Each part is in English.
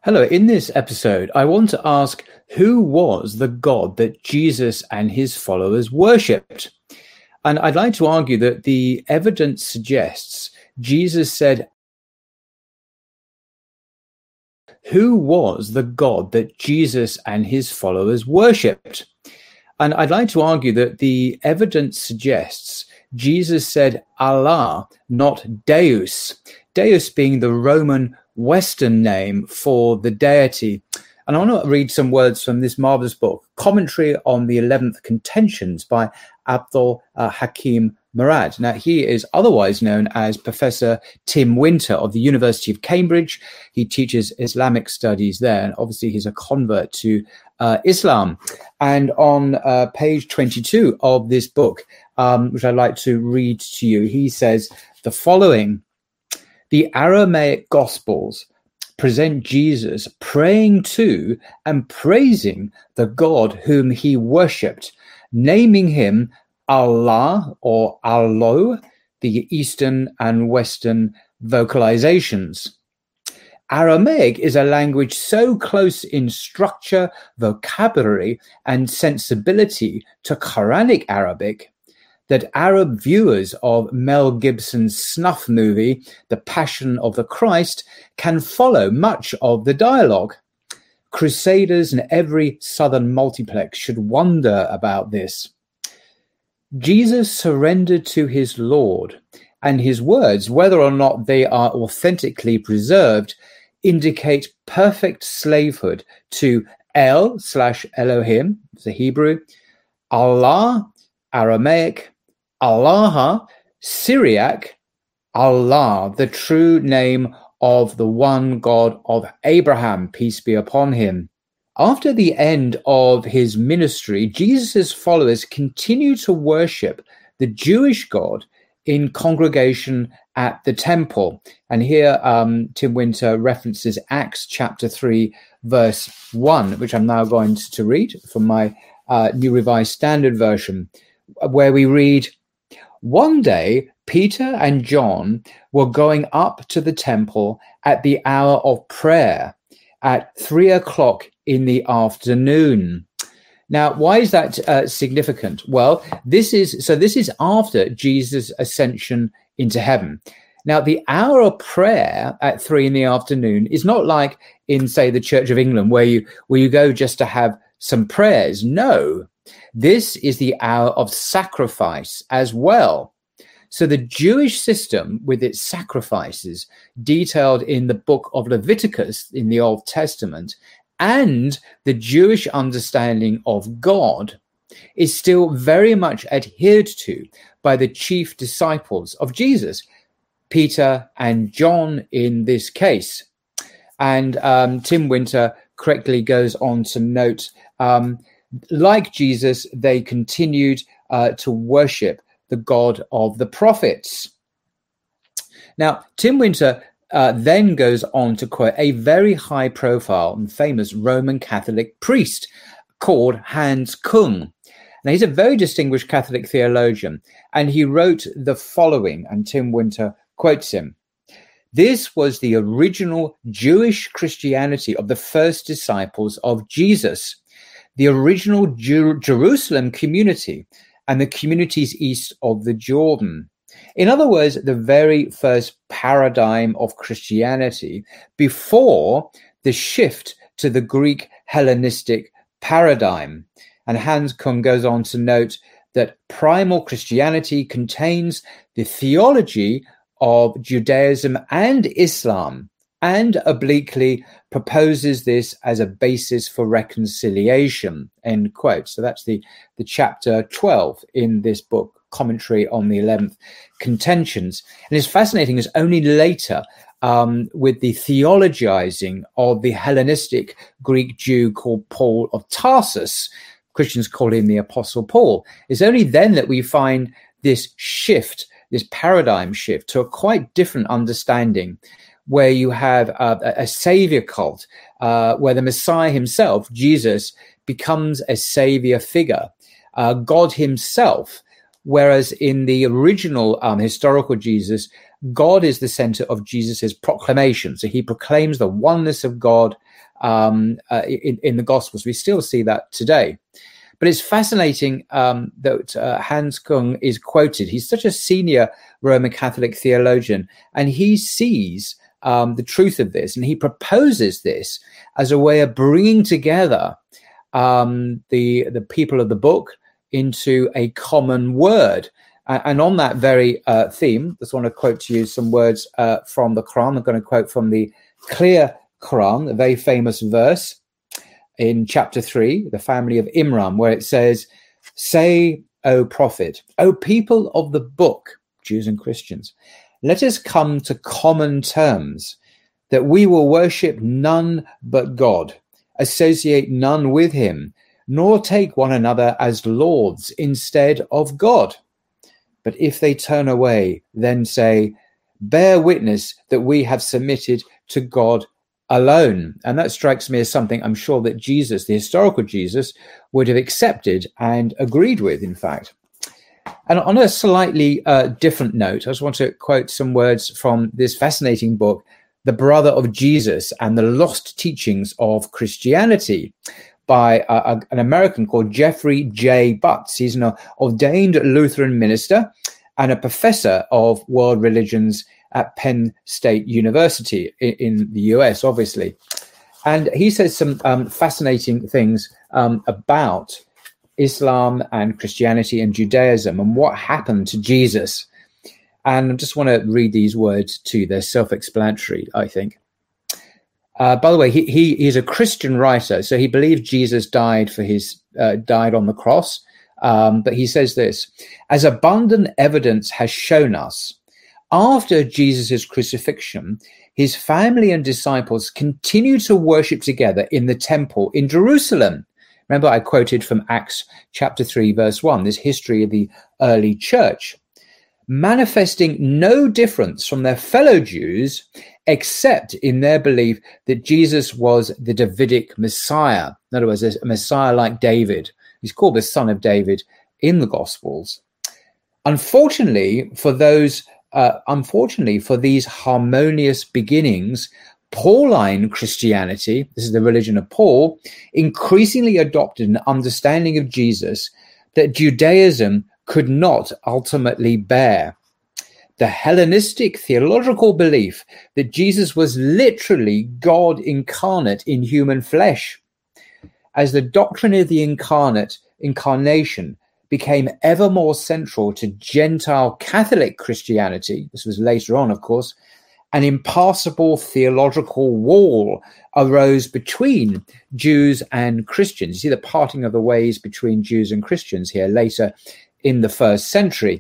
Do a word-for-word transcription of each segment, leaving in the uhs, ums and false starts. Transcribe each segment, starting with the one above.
Hello, in this episode, I want to ask, who was the God that Jesus and his followers worshipped? And I'd like to argue that the evidence suggests Jesus said, who was the God that Jesus and his followers worshipped? And I'd like to argue that the evidence suggests Jesus said Allah, not Deus. Deus being the Roman Western name for the deity. And I want to read some words from this marvelous book, Commentary on the Eleventh Contentions by Abdul uh, Hakim Murad. Now, he is otherwise known as Professor Tim Winter of the University of Cambridge. He teaches Islamic studies there, and obviously he's a convert to uh, Islam. And on uh, page twenty-two of this book, um, which I'd like to read to you, he says the following: the Aramaic Gospels present Jesus praying to and praising the God whom he worshipped, naming him Allah or Allo, the Eastern and Western vocalizations. Aramaic is a language so close in structure, vocabulary, and sensibility to Quranic Arabic that Arab viewers of Mel Gibson's snuff movie, The Passion of the Christ, can follow much of the dialogue. Crusaders and every southern multiplex should wonder about this. Jesus surrendered to his Lord, and his words, whether or not they are authentically preserved, indicate perfect slavehood to El slash Elohim, the Hebrew, Allah, Aramaic, Allah, Syriac, Allah, the true name of the one God of Abraham, peace be upon him. After the end of his ministry, Jesus' followers continue to worship the Jewish God in congregation at the temple. And here um, Tim Winter references Acts chapter three, verse one, which I'm now going to read from my uh, New Revised Standard Version, where we read, "One day, Peter and John were going up to the temple at the hour of prayer at three o'clock in the afternoon." Now, why is that uh, significant? Well, this is so this is after Jesus' ascension into heaven. Now, the hour of prayer at three in the afternoon is not like in, say, the Church of England, where you where you go just to have some prayers. No, this is the hour of sacrifice as well. So the Jewish system with its sacrifices detailed in the book of Leviticus in the Old Testament and the Jewish understanding of God is still very much adhered to by the chief disciples of Jesus, Peter and John in this case. And um, Tim Winter correctly goes on to note, um, like Jesus, they continued uh, to worship the God of the prophets. Now, Tim Winter uh, then goes on to quote a very high-profile and famous Roman Catholic priest called Hans Küng. Now, he's a very distinguished Catholic theologian, and he wrote the following, and Tim Winter quotes him: "This was the original Jewish Christianity of the first disciples of Jesus, the original Jer- Jerusalem community, and the communities east of the Jordan. In other words, the very first paradigm of Christianity before the shift to the Greek Hellenistic paradigm." And Hans Küng goes on to note that primal Christianity contains the theology of Judaism and Islam, and obliquely proposes this as a basis for reconciliation, end quote. So that's the, the chapter twelve in this book, Commentary on the Eleventh Contentions. And it's fascinating, is only later, um, with the theologizing of the Hellenistic Greek Jew called Paul of Tarsus, Christians call him the Apostle Paul, it's only then that we find this shift, this paradigm shift to a quite different understanding, where you have a, a savior cult, uh, where the Messiah himself, Jesus, becomes a savior figure, uh, God himself, whereas in the original um, historical Jesus, God is the center of Jesus's proclamation. So he proclaims the oneness of God um, uh, in, in the Gospels. We still see that today. But it's fascinating um, that uh, Hans Kung is quoted. He's such a senior Roman Catholic theologian, and he sees um, the truth of this, and he proposes this as a way of bringing together um, the the people of the book into a common word. Uh, and on that very uh, theme, I just want to quote to you some words uh, from the Quran. I'm going to quote from the Clear Quran, a very famous verse in chapter three, the family of Imran, where it says, "Say, O Prophet, O people of the book," Jews and Christians, "let us come to common terms, that we will worship none but God, associate none with him, nor take one another as lords instead of God. But if they turn away, then say, bear witness that we have submitted to God alone." And that strikes me as something I'm sure that Jesus, the historical Jesus, would have accepted and agreed with, in fact. And on a slightly uh, different note, I just want to quote some words from this fascinating book, The Brother of Jesus and the Lost Teachings of Christianity, by uh, an American called Jeffrey J. Butts. He's an ordained Lutheran minister and a professor of world religions at Penn State University in, in the U S, obviously. And he says some um, fascinating things um, about Islam and Christianity and Judaism and what happened to Jesus. And I just want to read these words to you. They're self-explanatory, I think. Uh, by the way, he, he is a Christian writer, so he believes Jesus died for his uh, died on the cross. Um, but he says this: "As abundant evidence has shown us, after Jesus' crucifixion, his family and disciples continued to worship together in the temple in Jerusalem." Remember, I quoted from Acts chapter three, verse one, this history of the early church, manifesting no difference from their fellow Jews, except in their belief that Jesus was the Davidic Messiah. In other words, a Messiah like David. He's called the Son of David in the Gospels. Unfortunately, for those, uh, unfortunately for these harmonious beginnings, Pauline Christianity, this is the religion of Paul, increasingly adopted an understanding of Jesus that Judaism could not ultimately bear. The Hellenistic theological belief that Jesus was literally God incarnate in human flesh. As the doctrine of the incarnate incarnation became ever more central to Gentile Catholic Christianity, this was later on, of course, an impassable theological wall arose between Jews and Christians. You see the parting of the ways between Jews and Christians here later in the first century.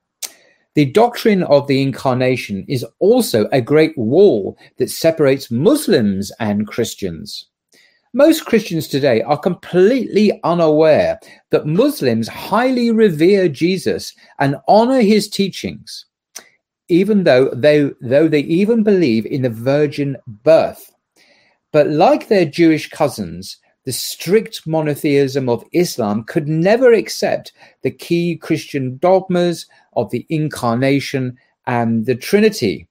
The doctrine of the incarnation is also a great wall that separates Muslims and Christians. Most Christians today are completely unaware that Muslims highly revere Jesus and honor his teachings, even though they, though they even believe in the virgin birth. But like their Jewish cousins, the strict monotheism of Islam could never accept the key Christian dogmas of the incarnation and the Trinity.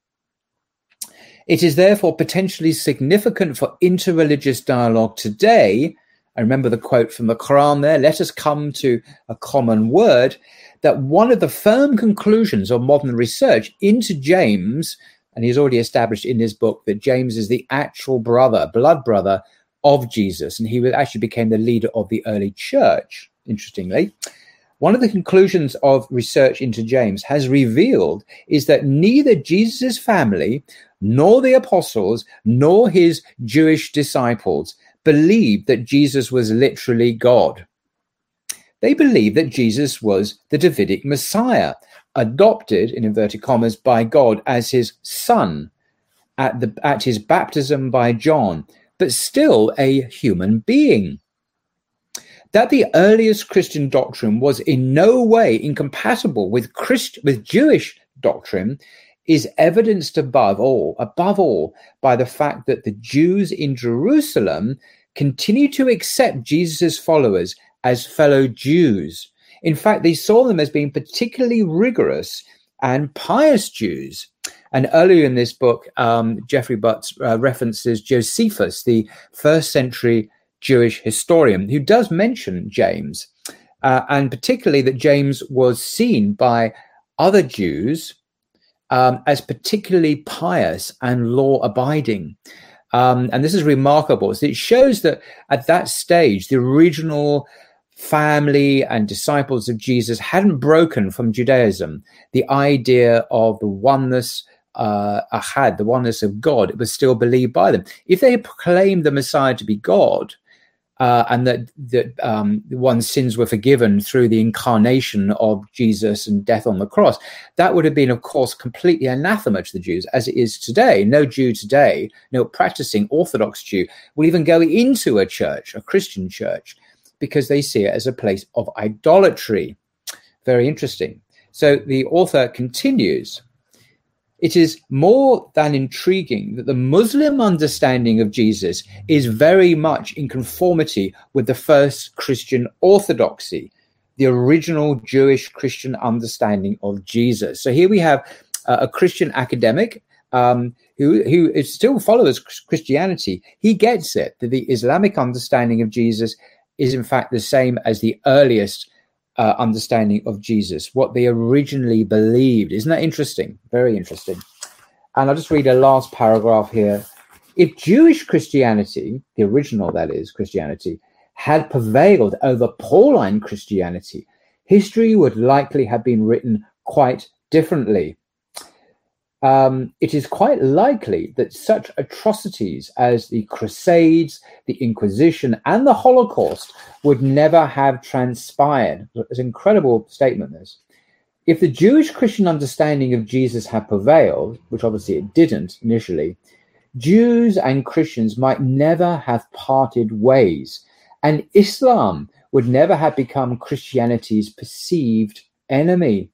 It is therefore potentially significant for interreligious dialogue today. I remember the quote from the Quran there, "Let us come to a common word," that one of the firm conclusions of modern research into James, and he's already established in his book that James is the actual brother, blood brother of Jesus, and he actually became the leader of the early church, interestingly. One of the conclusions of research into James has revealed is that neither Jesus' family, nor the apostles, nor his Jewish disciples believed that Jesus was literally God. They believed that Jesus was the Davidic Messiah, adopted, in inverted commas, by God as his son at, the, at his baptism by John, but still a human being. That the earliest Christian doctrine was in no way incompatible with Christ, with Jewish doctrine is evidenced above all, above all, by the fact that the Jews in Jerusalem continue to accept Jesus' followers as fellow Jews. In fact, they saw them as being particularly rigorous and pious Jews. And earlier in this book, um, Jeffrey Butts uh, references Josephus, the first century Jewish historian, who does mention James, uh, and particularly that James was seen by other Jews um, as particularly pious and law-abiding. Um, and this is remarkable. So it shows that at that stage, the original family and disciples of Jesus hadn't broken from Judaism. The idea of the oneness, uh, ahad, the oneness of God, it was still believed by them. If they proclaimed the Messiah to be God, uh, and that, that um, one's sins were forgiven through the incarnation of Jesus and death on the cross, that would have been, of course, completely anathema to the Jews, as it is today. No Jew today, no practicing Orthodox Jew, will even go into a church, a Christian church, because they see it as a place of idolatry. Very interesting. So the author continues, it is more than intriguing that the Muslim understanding of Jesus is very much in conformity with the first Christian orthodoxy, the original Jewish Christian understanding of Jesus. So here we have uh, a Christian academic um, who, who is still follows Christianity. He gets it, that the Islamic understanding of Jesus is in fact the same as the earliest uh, understanding of Jesus, what they originally believed. Isn't that interesting? Very interesting. And I'll just read a last paragraph here. If Jewish Christianity, the original that is, Christianity, had prevailed over Pauline Christianity, history would likely have been written quite differently. Um, it is quite likely that such atrocities as the Crusades, the Inquisition, and the Holocaust would never have transpired. It's an incredible statement, this. If the Jewish Christian understanding of Jesus had prevailed, which obviously it didn't initially, Jews and Christians might never have parted ways, and Islam would never have become Christianity's perceived enemy.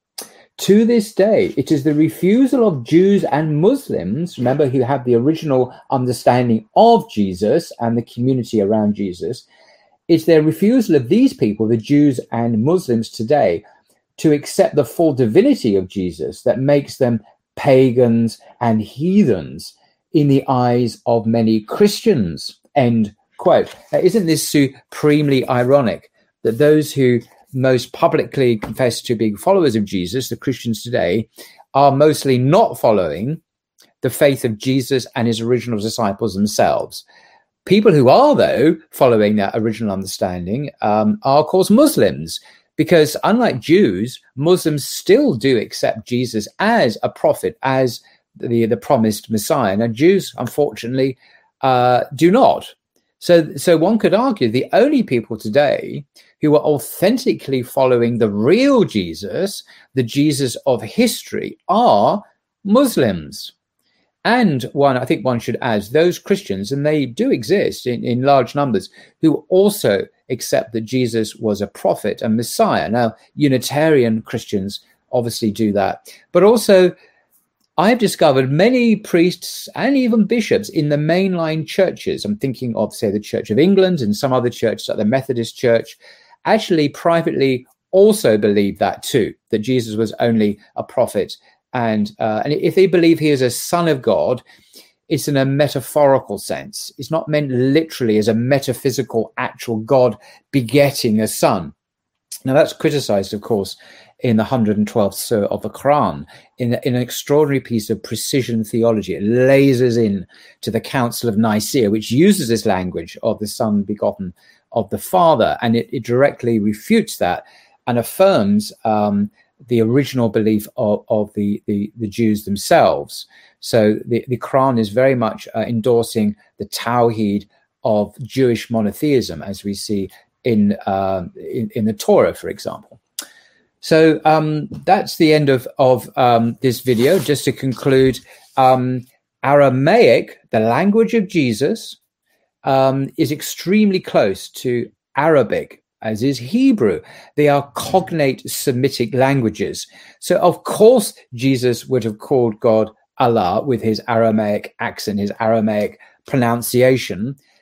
To this day, it is the refusal of Jews and Muslims, remember, who have the original understanding of Jesus and the community around Jesus, it's their refusal of these people, the Jews and Muslims today, to accept the full divinity of Jesus that makes them pagans and heathens in the eyes of many Christians. End quote. Now, isn't this supremely ironic that those who most publicly confess to being followers of Jesus, the Christians today, are mostly not following the faith of Jesus and his original disciples themselves? People who are, though, following that original understanding um, are, of course, Muslims, because unlike Jews, Muslims still do accept Jesus as a prophet, as the, the promised Messiah. Now, Jews, unfortunately, uh, do not. So, so one could argue the only people today who are authentically following the real Jesus, the Jesus of history, are Muslims. And one, I think one should add, those Christians, and they do exist in, in large numbers, who also accept that Jesus was a prophet and Messiah. Now, Unitarian Christians obviously do that. But also, I've discovered many priests and even bishops in the mainline churches, I'm thinking of, say, the Church of England and some other churches like the Methodist Church, actually privately also believe that too, that Jesus was only a prophet. And, uh, and if they believe he is a son of God, it's in a metaphorical sense. It's not meant literally as a metaphysical, actual God begetting a son. Now, that's criticized, of course, in the one hundred twelfth Surah of the Quran, in, in an extraordinary piece of precision theology. It lasers in to the Council of Nicaea, which uses this language of the son begotten of the Father, and it, it directly refutes that and affirms um, the original belief of, of the, the, the Jews themselves. So the, the Quran is very much uh, endorsing the Tawheed of Jewish monotheism, as we see in, uh, in, in the Torah, for example. So um, that's the end of, of um, this video. Just to conclude, um, Aramaic, the language of Jesus, um, is extremely close to Arabic, as is Hebrew. They are cognate Semitic languages. So, of course, Jesus would have called God Allah with his Aramaic accent, his Aramaic pronunciation.